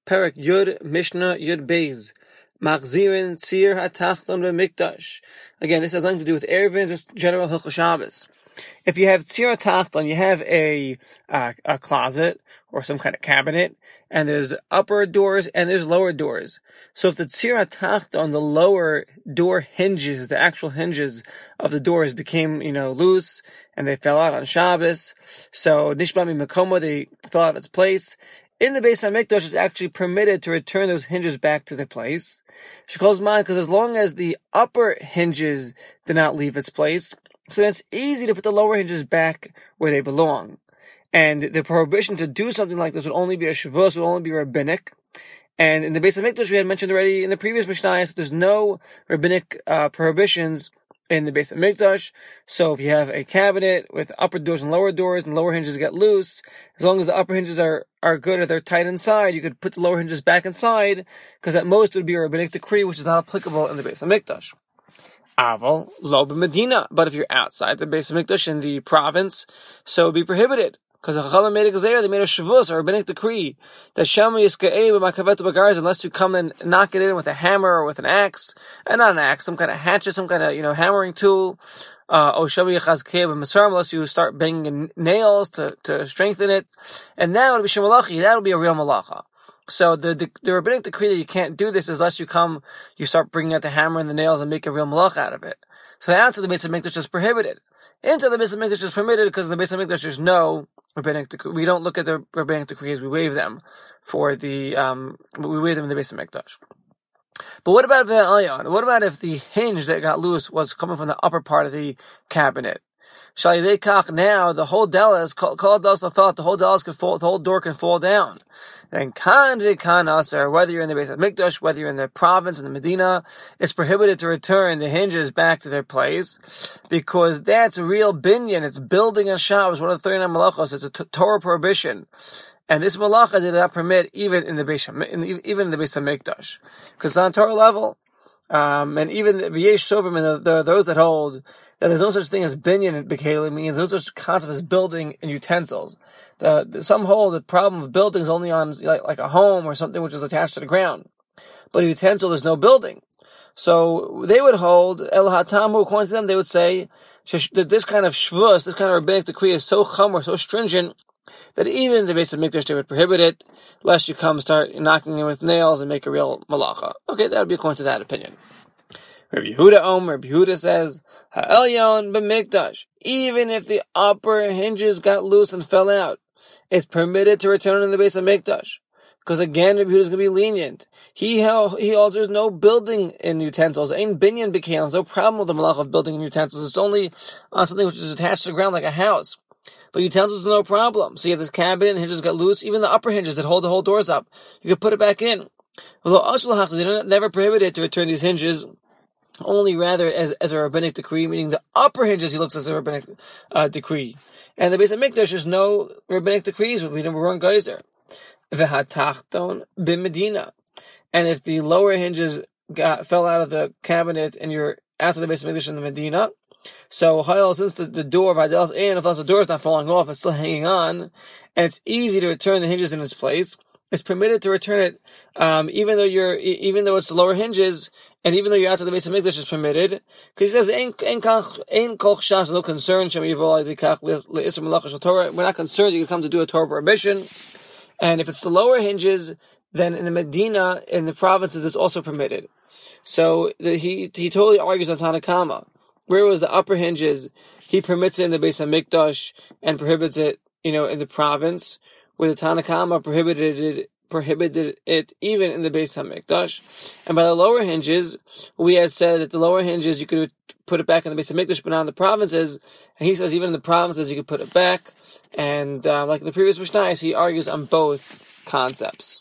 Perek Yud Mishnah Yud Beis. Machzirin Tzir HaTachton B'Mikdash. Again, this has nothing to do with Eruvin, just general Hilchos Shabbos. If you have Tzir HaTachton, you have a closet or some kind of cabinet, and there's upper doors and there's lower doors. So if the Tzir HaTachton, the lower door hinges, the actual hinges of the doors became, loose, and they fell out on Shabbos, so Nishba Mimakomo, they fell out of its place. In the Beis HaMikdash, it's actually permitted to return those hinges back to their place. She calls mine because as long as the upper hinges did not leave its place, so then it's easy to put the lower hinges back where they belong. And the prohibition to do something like this would only be a shavus, would only be rabbinic. And in the Beis HaMikdash, we had mentioned already in the previous Mishnah, there's no rabbinic prohibitions in the Beis HaMikdash. So if you have a cabinet with upper doors and lower hinges get loose, as long as the upper hinges are good or they're tight inside, you could put the lower hinges back inside, because at most it would be a rabbinic decree, which is not applicable in the Beis HaMikdash. Aval lo b'Medina, but if you're outside the Beis HaMikdash in the province, so it would be prohibited. Because the Chachamim made a gezeira, they made a shavus, or a rabbinic decree, that Shema Yiska'eh b'makavet b'garz, unless you come and knock it in with a hammer or with an axe, and not an axe, some kind of hatchet, some kind of, hammering tool, or Shema Yichazkeh b'masarim, unless you start banging nails to strengthen it, and that would be shemalachi, that would be a real malacha. So the rabbinic decree that you can't do this is unless you start bringing out the hammer and the nails and make a real malacha out of it. So outside the Beis HaMikdash is prohibited. Inside the Beis HaMikdash is permitted because in the Beis HaMikdash there's no rabbinic decree. We don't look at the rabbinic decrees, we waive them we waive them in the Beis HaMikdash. But what about Ve'elyon? What about if the hinge that got loose was coming from the upper part of the cabinet? Now the whole delas, the whole delas could fall, the whole door can fall down. Then or whether you're in the Beis HaMikdash, whether you're in the province, in the Medina, it's prohibited to return the hinges back to their place, because that's real binyan. It's building a Shabbos, one of the 39 malachos. It's a Torah prohibition. And this malacha did not permit even in the Beis HaMikdash, because it's on Torah level. And even the V'yesh Sovim, and those that hold that there's no such thing as binyan and bekalim, meaning there's no such concept as building and utensils. Some hold the problem of building is only on like a home or something which is attached to the ground. But a utensil, there's no building. So they would hold, El Hatamu, according to them, they would say that this kind of shvus, this kind of rabbinic decree is so chamor, so stringent, that even in the Beis HaMikdash they would prohibit it, lest you come start knocking it with nails and make a real malacha. Okay, that would be according to that opinion. Rabbi Yehuda says, Ha'elyon b'mikdash, even if the upper hinges got loose and fell out, it's permitted to return in the Beis HaMikdash. Because again, Rabbi Yehuda is going to be lenient. He holds there's no building in utensils. Ain't binyan b'kelim. There's no problem with the malach of building in utensils. It's only on something which is attached to the ground like a house. But utensils are no problem. So you have this cabinet, and the hinges got loose. Even the upper hinges that hold the whole doors up, you could put it back in. Although they never prohibited to return these hinges, only rather as a rabbinic decree, meaning the upper hinges he looks as a rabbinic decree. And the Beis HaMikdash, there's no rabbinic decrees. We weren't geyser. V'hatachton b'Medina. And if the lower hinges fell out of the cabinet and you're after the Beis HaMikdash in the Medina, so since the door of Hadel's in, if the door is not falling off, it's still hanging on, and it's easy to return the hinges in its place, it's permitted to return it, even though it's the lower hinges, and even though you're outside the Beis HaMikdash is permitted, because he says, "Ein kol chashash, no concern, we're not concerned you can come to do a Torah prohibition." And if it's the lower hinges, then in the Medina, in the provinces, it's also permitted. So he totally argues on Tanakama. Where it was the upper hinges, he permits it in the Beis HaMikdash and prohibits it, in the province, where the Tanakama prohibited it even in the Beis HaMikdash. And by the lower hinges, we had said that the lower hinges, you could put it back in the Beis HaMikdash, but not in the provinces. And he says even in the provinces, you could put it back. And like in the previous Mishnah, he argues on both concepts.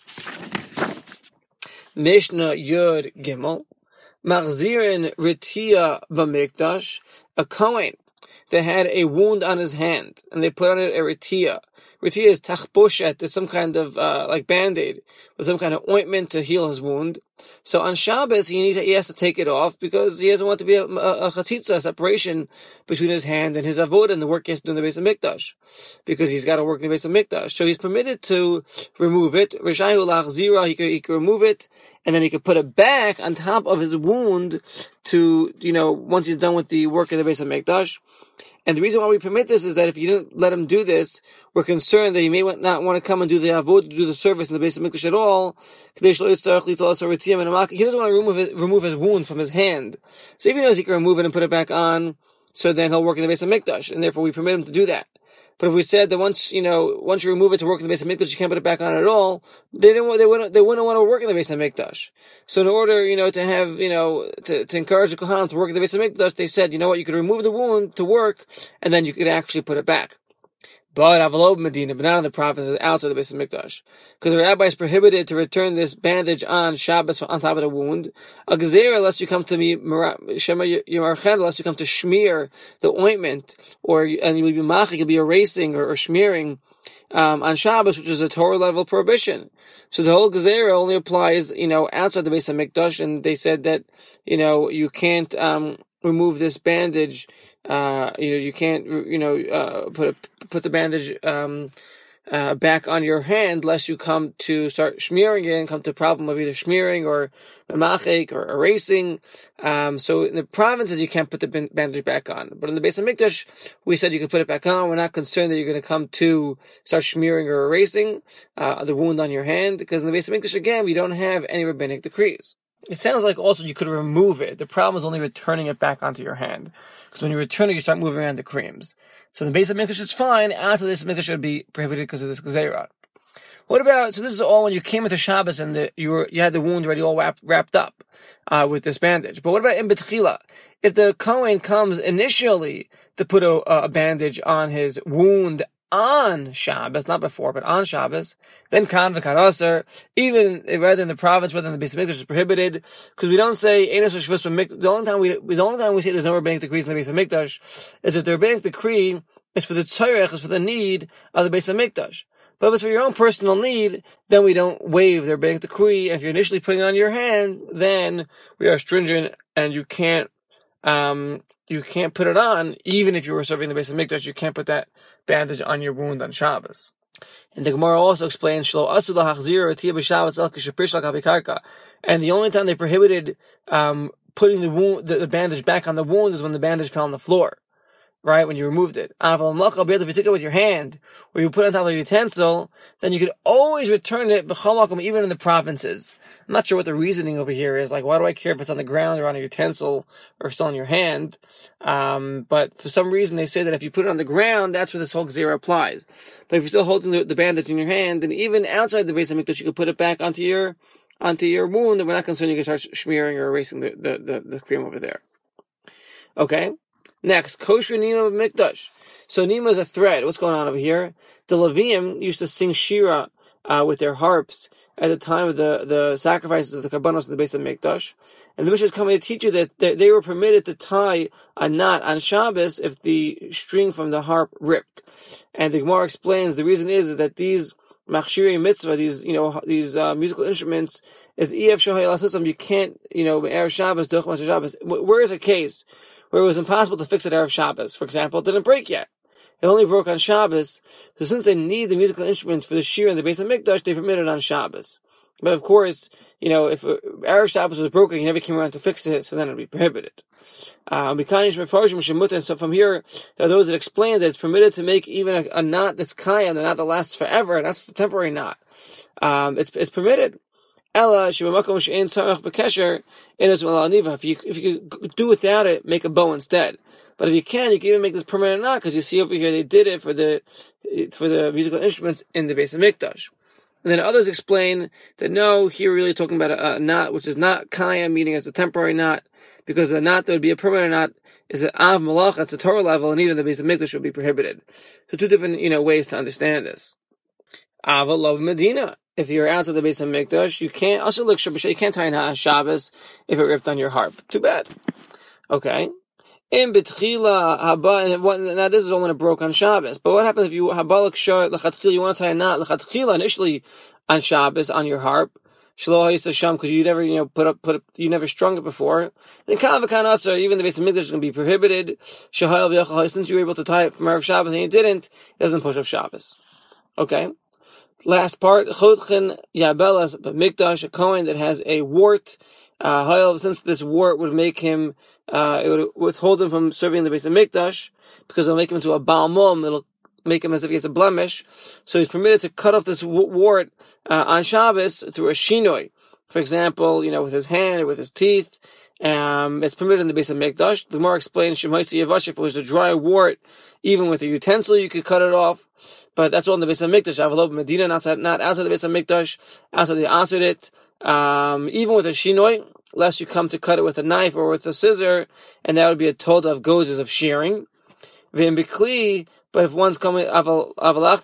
Mishnah Yud Gimel. Machzirin Ritia b'Mikdash, a Kohen that had a wound on his hand, and they put on it a Ritia. Ritia is tachboshet, is some kind of like band-aid, with some kind of ointment to heal his wound. So on Shabbos, he has to take it off because he doesn't want to be a chatzitza, separation between his hand and his avodah and the work he has to do in the Beis HaMikdash, because he's got to work in the Beis HaMikdash. So he's permitted to remove it. Rishayu lachzira, he can remove it, and then he could put it back on top of his wound to, once he's done with the work in the Beis HaMikdash. And the reason why we permit this is that if you didn't let him do this, we're concerned that he may not want to come and do the avodah, do the service in the Beis HaMikdash at all. He doesn't want to remove his wound from his hand. So if he knows he can remove it and put it back on, so then he'll work in the Beis HaMikdash, and therefore we permit him to do that. But if we said that once you remove it to work in the Beis HaMikdash, you can't put it back on at all, they wouldn't want to work in the Beis HaMikdash. So in order, to have, to encourage the Kohanim to work in the Beis HaMikdash, they said, you could remove the wound to work, and then you could actually put it back. But Avalov Medina, but not in the provinces outside the Beis HaMikdash. Because the rabbi is prohibited to return this bandage on Shabbos on top of the wound. A gezerah, unless you come to unless you come to shmear the ointment, and you'll be machik, you'll be erasing or smearing, on Shabbos, which is a Torah level prohibition. So the whole gezerah only applies, outside the Beis HaMikdash, and they said that, you can't, remove this bandage, you can't, put the bandage, back on your hand unless you come to start smearing it and come to a problem of either smearing or memachik or erasing. So in the provinces you can't put the bandage back on. But in the Beis HaMikdash, we said you could put it back on. We're not concerned that you're going to come to start smearing or erasing, the wound on your hand, because in the Beis HaMikdash, again, we don't have any rabbinic decrees. It sounds like also you could remove it. The problem is only returning it back onto your hand. Because when you return it, you start moving around the creams. So the Beis HaMikdash is fine. After this, Mikdash should be prohibited because of this gezerah. What about, so this is all when you came into Shabbos and you had the wound already all wrapped up, with this bandage. But what about in Betchila? If the Kohen comes initially to put a bandage on his wound on Shabbos, not before, but on Shabbos, then kan v'kan aser, even rather in the province, whether in the Beis HaMikdash is prohibited, because we don't say Einos Shvus b'Mikdash. The only time we say there's no rabbinic decrees in the Beis HaMikdash is if the rabbinic decree is for the tzorech, is for the need of the Beis HaMikdash. But if it's for your own personal need, then we don't waive the rabbinic decree. And if you're initially putting it on your hand, then we are stringent, and you can't put it on, even if you were serving the Beis HaMikdash. You can't put that bandage on your wound on Shabbos. And the Gemara also explains, and the only time they prohibited putting the bandage back on the wound is when the bandage fell on the floor, right? When you removed it. If you took it with your hand, or you put it on top of a utensil, then you could always return it, even in the provinces. I'm not sure what the reasoning over here is. Like, why do I care if it's on the ground or on a utensil or still in your hand? But for some reason they say that if you put it on the ground, that's where this whole gezerah applies. But if you're still holding the bandage in your hand, then even outside the Beis HaMikdash, you could put it back onto your wound, and we're not concerned you can start smearing or erasing the cream over there. Okay? Next, kosher nima b'mikdash. So nima is a thread. What's going on over here? The Leviim used to sing shira with their harps at the time of the sacrifices of the karbanos in the Beis HaMikdash. And the Mishnah is coming to teach you that they were permitted to tie a knot on Shabbos if the string from the harp ripped. And the Gemara explains the reason is that these machshirei mitzvah, these musical instruments, is ef shohay lasusam. You can't, erev Shabbos, duch mas Shabbos. Where is a case where it was impossible to fix it erev Shabbos? For example, it didn't break yet. It only broke on Shabbos. So since they need the musical instruments for the shir in the Beis HaMikdash, they permit it on Shabbos. But of course, if erev Shabbos was broken, you never came around to fix it, so then it would be prohibited. So from here, there are those that explain that it's permitted to make even a knot that's kayam, a knot that lasts forever, and that's the temporary knot. It's permitted. If you do without it, make a bow instead. But if you can even make this permanent knot, because you see over here they did it for the musical instruments in the Beis HaMikdash. And then others explain that no, here we're really talking about a knot which is not kayam, meaning it's a temporary knot, because a knot that would be a permanent knot is an av malach, it's a Torah level, and even the Beis HaMikdash would be prohibited. So two different ways to understand this. Ava lo Medina. If you're outside the Beis HaMikdash, you can't tie a knot on Shabbos if it ripped on your harp. Too bad. Okay. In betchila haba, and now this is only when it broke on Shabbos. But what happens if you habalak shar lechatchila? You want to tie a knot lechatchila initially on Shabbos on your harp. Shlo ha'yisasham, because you never, you never strung it before. Then kan v'kan asar, even the Beis Hamikdash is going to be prohibited. Shahayel v'yachal, since you were able to tie it from Erev Shabbos and you didn't, it doesn't push off Shabbos. Okay. Last part, chodchen yabelas b'mikdash, a kohen that has a wart. Since this wart would make him, it would withhold him from serving the Beis Hamikdash, because it'll make him into a Baal Mum, it'll make him as if he has a blemish. So he's permitted to cut off this wart on Shabbos through a shinoi. For example, with his hand or with his teeth. It's permitted in the Beis Hamikdash. The Gemara explains, Shemaisi Yavash, if it was a dry wart, even with a utensil, you could cut it off. But that's all in the Beis Hamikdash. Avalov Medina, not outside the Beis Hamikdash, outside the Aserit. Even with a shinoi, lest you come to cut it with a knife or with a scissor, and that would be a told of gozes of shearing. V'im b'kli, but if one's coming, if you're coming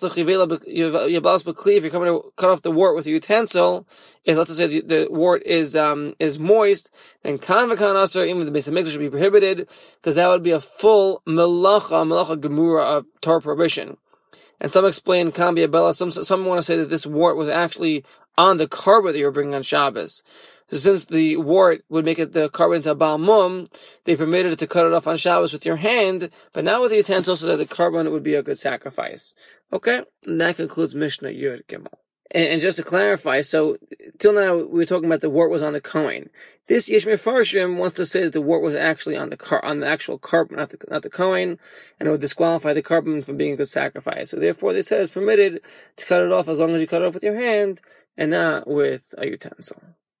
to cut off the wart with a utensil, if let's say the wart is moist, then kan v'kan asar, even the Beis Hamikdash should be prohibited, because that would be a full melacha gemura, a Torah prohibition. And some explain kan b'yabela. Some want to say that this wart was actually on the carbon that you were bringing on Shabbos. So since the wart would make it the carbon into a Baal Mum, they permitted it to cut it off on Shabbos with your hand, but not with the utensil, so that the carbon would be a good sacrifice. Okay? And that concludes Mishnah Yud Gimel. And just to clarify, so till now we were talking about the wart was on the Kohen. This Yesh Mefarshim wants to say that the wart was actually on the actual carbon, not the Kohen, and it would disqualify the carbon from being a good sacrifice. So therefore, they said it's permitted to cut it off as long as you cut it off with your hand and not with a utensil.